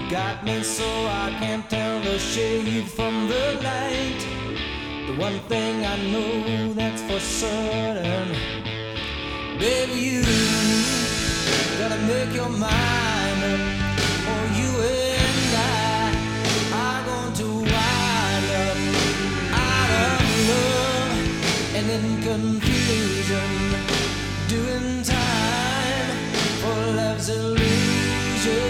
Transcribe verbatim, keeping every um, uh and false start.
got me so I can't tell the shade from the light. The one thing I know that's for certain, baby, you gotta make your mind up, or you and I are going to wind up out of love and in confusion, doing time for love's illusion.